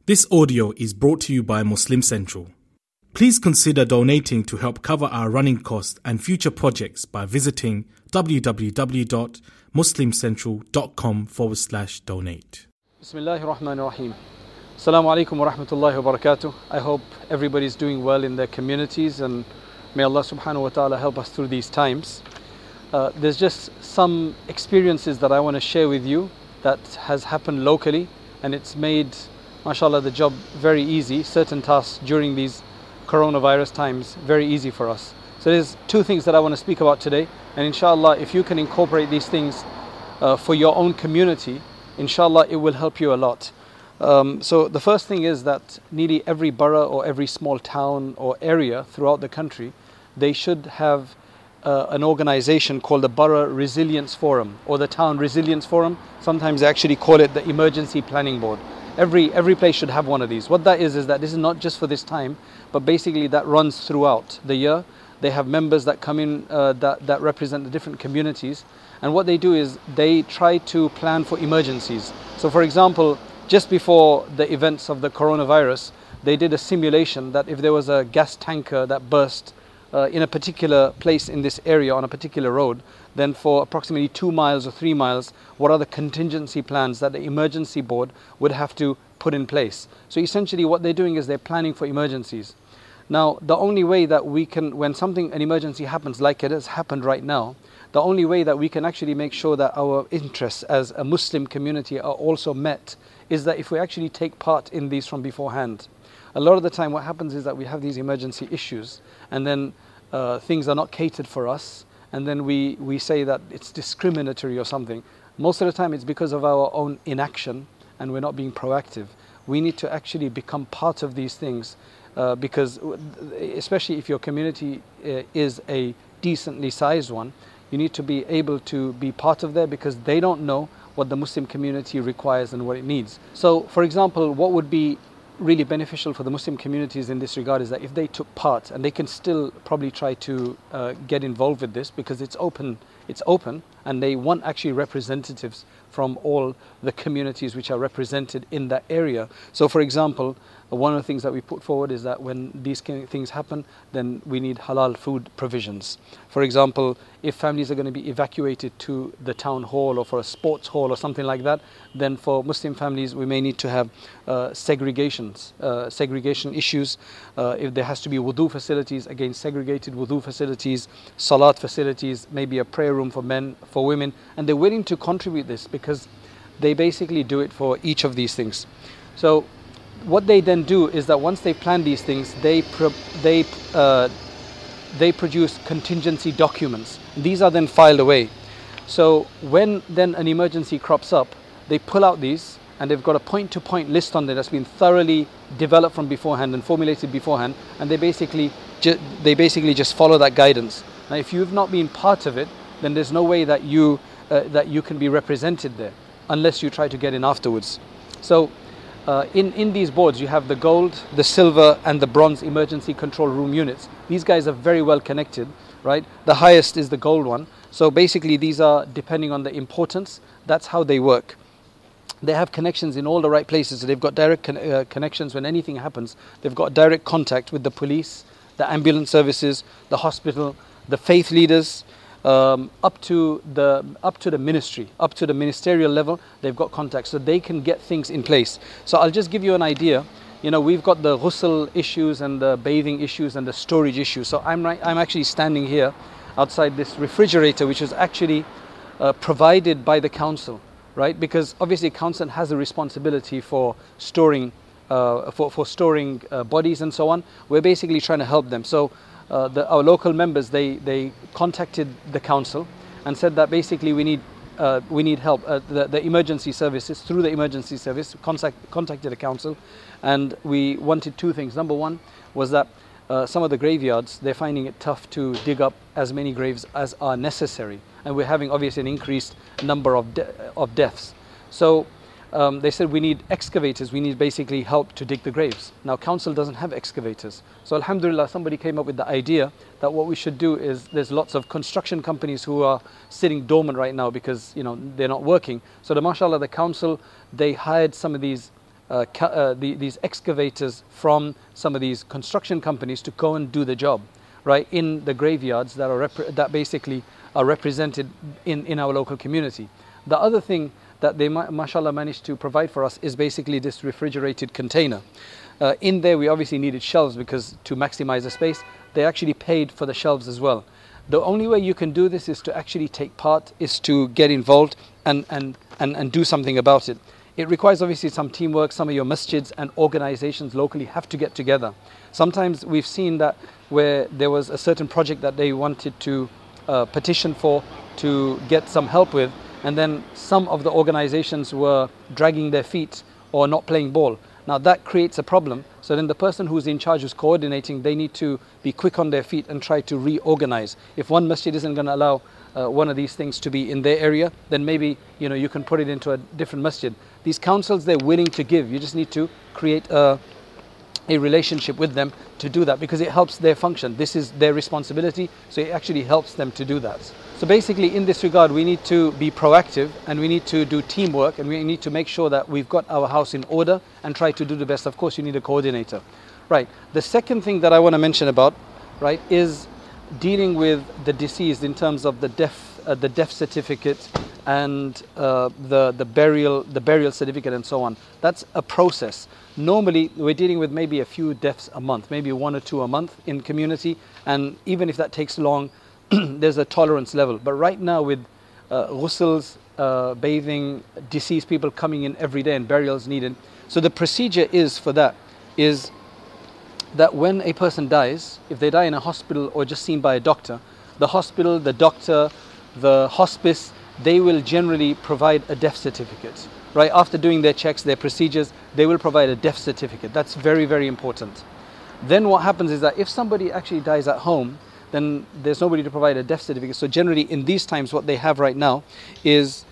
This audio is brought to you by Muslim Central. Please consider donating to help cover our running costs and future projects by visiting www.muslimcentral.com/donate. Bismillahir Rahmanir Rahim. Assalamu alaikum wa rahmatullahi wa barakatuh. I hope everybody's doing well in their communities, and may Allah subhanahu wa ta'ala help us through these times. There's just some experiences that I want to share with you that has happened locally, and it's made, mashallah, the job very easy. Certain tasks during these coronavirus times very easy for us. So there's two things that I want to speak about today, and inshallah, if you can incorporate these things for your own community, inshallah, it will help you a lot. So the first thing is that nearly every borough or every small town or area throughout the country, they should have an organization called the Borough Resilience Forum or the Town Resilience Forum. Sometimes they actually call it the Emergency Planning Board. Every place should have one of these. What that is that this is not just for this time, but basically that runs throughout the year. They have members that come in that represent the different communities, and what they do is they try to plan for emergencies. So for example, just before the events of the coronavirus, they did a simulation that if there was a gas tanker that burst in a particular place in this area on a particular road, then for approximately 2 miles or 3 miles, what are the contingency plans that the emergency board would have to put in place? So essentially what they're doing is they're planning for emergencies. Now, the only way that we can, when an emergency happens like it has happened right now, the only way that we can actually make sure that our interests as a Muslim community are also met is that if we actually take part in these from beforehand. A lot of the time what happens is that we have these emergency issues, and then things are not catered for us, and then we say that it's discriminatory or something. Most of the time it's because of our own inaction and we're not being proactive. We need to actually become part of these things because especially if your community is a decently sized one, you need to be able to be part of there because they don't know what the Muslim community requires and what it needs. So for example, what would be really beneficial for the Muslim communities in this regard is that if they took part, and they can still probably try to get involved with this because it's open and they want actually representatives from all the communities which are represented in that area. So for example, one of the things that we put forward is that when these things happen, then we need halal food provisions. For example, if families are going to be evacuated to the town hall or for a sports hall or something like that, then for Muslim families we may need to have segregation issues. If there has to be wudu facilities, again segregated wudu facilities, salat facilities, maybe a prayer room for men, for women, and they're willing to contribute this because they basically do it for each of these things. So what they then do is that once they plan these things, they produce contingency documents. These are then filed away. So when then an emergency crops up, they pull out these, and they've got a point-to-point list on there that's been thoroughly developed from beforehand and formulated beforehand, and they basically just follow that guidance. Now, if you've not been part of it, then there's no way that you can be represented there unless you try to get in afterwards. So in these boards you have the gold, the silver and the bronze emergency control room units. These guys are very well connected, right? The highest is the gold one. So basically these are depending on the importance, that's how they work. They have connections in all the right places. So they've got direct connections when anything happens. They've got direct contact with the police, the ambulance services, the hospital, the faith leaders, up to the ministry, up to the ministerial level. They've got contacts, so they can get things in place. So I'll just give you an idea. You know, we've got the ghusl issues and the bathing issues and the storage issues. So I'm actually standing here outside this refrigerator, which is actually provided by the council, right? Because obviously council has a responsibility for storing bodies and so on. We're basically trying to help them. So our local members, they contacted the council and said that basically we need help. The emergency services, through the emergency service, contacted the council, and we wanted two things. Number one was that some of the graveyards, they're finding it tough to dig up as many graves as are necessary, and we're having obviously an increased number of deaths. So they said we need excavators, we need basically help to dig the graves. Now council doesn't have excavators. So alhamdulillah, somebody came up with the idea that what we should do is, there's lots of construction companies who are sitting dormant right now because they're not working. So mashallah, the council, they hired some of these these excavators from some of these construction companies to go and do the job, right, in the graveyards that basically are represented in our local community. The other thing that they mashallah managed to provide for us is basically this refrigerated container. In there we obviously needed shelves because to maximize the space. They actually paid for the shelves as well. The only way you can do this is to actually take part, is to get involved and do something about it. It requires obviously some teamwork. Some of your masjids and organizations locally have to get together. Sometimes we've seen that where there was a certain project that they wanted to petition for to get some help with, and then some of the organizations were dragging their feet or not playing ball. Now that creates a problem. So then the person who's in charge, who's coordinating, they need to be quick on their feet and try to reorganize. If one masjid isn't going to allow one of these things to be in their area, then maybe you can put it into a different masjid. These councils, they're willing to give. You just need to create a relationship with them to do that, because it helps their function. This is their responsibility, so it actually helps them to do that. So basically in this regard, we need to be proactive and we need to do teamwork, and we need to make sure that we've got our house in order and try to do the best. Of course, you need a coordinator. Right. The second thing that I want to mention about, right, is dealing with the deceased in terms of the death certificate and the burial certificate and so on. That's a process. Normally we're dealing with maybe a few deaths a month, maybe 1 or 2 a month in community, and even if that takes long, there's a tolerance level. But right now with ghusls, bathing, deceased people coming in every day and burials needed, so the procedure is for that is that when a person dies, if they die in a hospital or just seen by a doctor, the hospital, the doctor, the hospice, they will generally provide a death certificate. Right, after doing their checks, their procedures, they will provide a death certificate. That's very, very important. Then what happens is that if somebody actually dies at home, then there's nobody to provide a death certificate. So generally in these times, what they have right now is,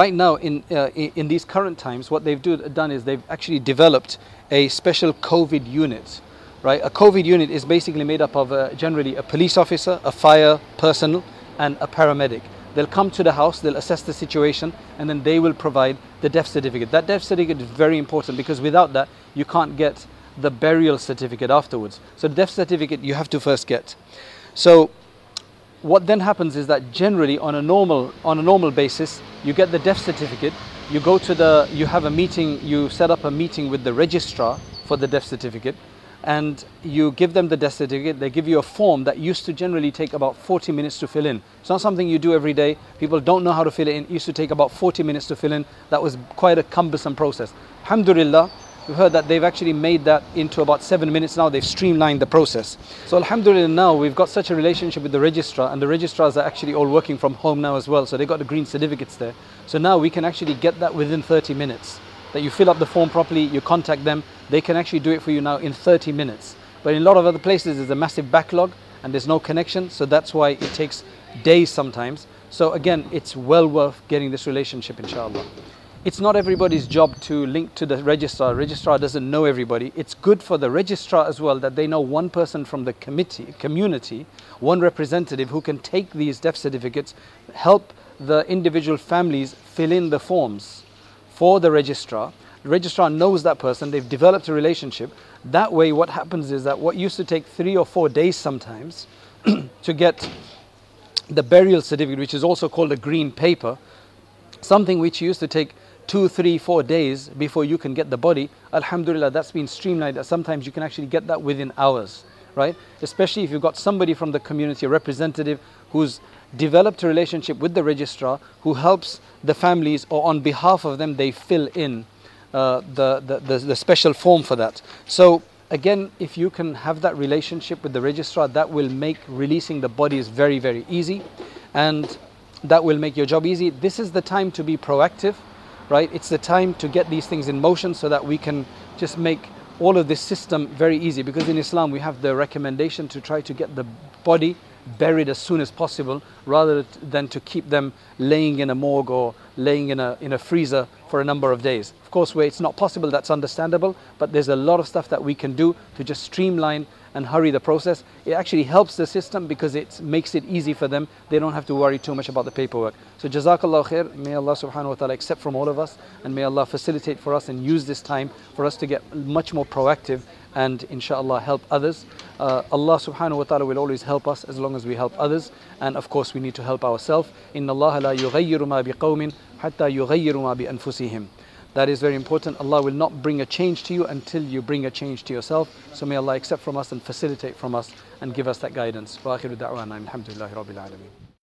in these current times, what they've done is they've actually developed a special COVID unit. Right, a COVID unit is basically made up of generally a police officer, a fire personnel, and a paramedic. They'll come to the house, they'll assess the situation, and then they will provide the death certificate. That death certificate is very important, because without that, you can't get the burial certificate afterwards. So the death certificate you have to first get. So what then happens is that generally on a normal basis, you get the death certificate, you go to you have a meeting, you set up a meeting with the registrar for the death certificate, and you give them the death certificate. They give you a form that used to generally take about 40 minutes to fill in. It's not something you do every day. People don't know how to fill it in. It used to take about 40 minutes to fill in. That was quite a cumbersome process. Alhamdulillah, we've heard that they've actually made that into about 7 minutes now. They've streamlined the process. So alhamdulillah, now we've got such a relationship with the registrar, and the registrars are actually all working from home now as well. So they got the green certificates there. So now we can actually get that within 30 minutes. That you fill up the form properly, you contact them, they can actually do it for you now in 30 minutes. But in a lot of other places there's a massive backlog and there's no connection, so that's why it takes days sometimes. So again, it's well worth getting this relationship, inshallah. It's not everybody's job to link to the registrar. Registrar doesn't know everybody. It's good for the registrar as well that they know one person from the community, one representative who can take these death certificates, help the individual families fill in the forms for the registrar. The registrar knows that person, they've developed a relationship. That way what happens is that what used to take 3 or 4 days sometimes to get the burial certificate, which is also called a green paper, something which used to take 2, 3, 4 days before you can get the body, alhamdulillah, that's been streamlined. Sometimes you can actually get that within hours, right? Especially if you've got somebody from the community, a representative who's developed a relationship with the registrar, who helps the families, or on behalf of them they fill in the special form for that. So again, if you can have that relationship with the registrar, that will make releasing the bodies very, very easy, and that will make your job easy. This is the time to be proactive, right? It's the time to get these things in motion so that we can just make all of this system very easy, because in Islam we have the recommendation to try to get the body buried as soon as possible, rather than to keep them laying in a morgue or laying in a freezer for a number of days. Of course, where it's not possible, that's understandable, but there's a lot of stuff that we can do to just streamline and hurry the process. It actually helps the system because it makes it easy for them. They don't have to worry too much about the paperwork. So Jazakallah khair. May Allah subhanahu wa ta'ala accept from all of us, and may Allah facilitate for us and use this time for us to get much more proactive and inshallah help others. Allah subhanahu wa ta'ala will always help us as long as we help others, and of course we need to help ourselves. Inna Allah la yughayyiru ma biqawmin hatta yughayyiru ma bi anfusihim. That is very important. Allah will not bring a change to you until you bring a change to yourself. So may Allah accept from us and facilitate from us and give us that guidance. Wa akhiru da'wana alhamdulillahi rabbil alameen.